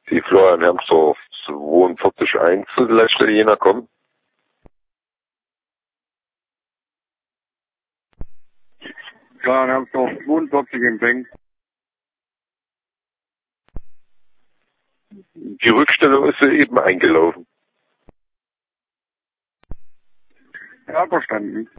Die Florian Hermsdorf 42.1 zu der Leitstelle Jena kommen. Florian Hermsdorf 42 im Bank. Die Rückstellung ist eben eingelaufen. Ja, verstanden.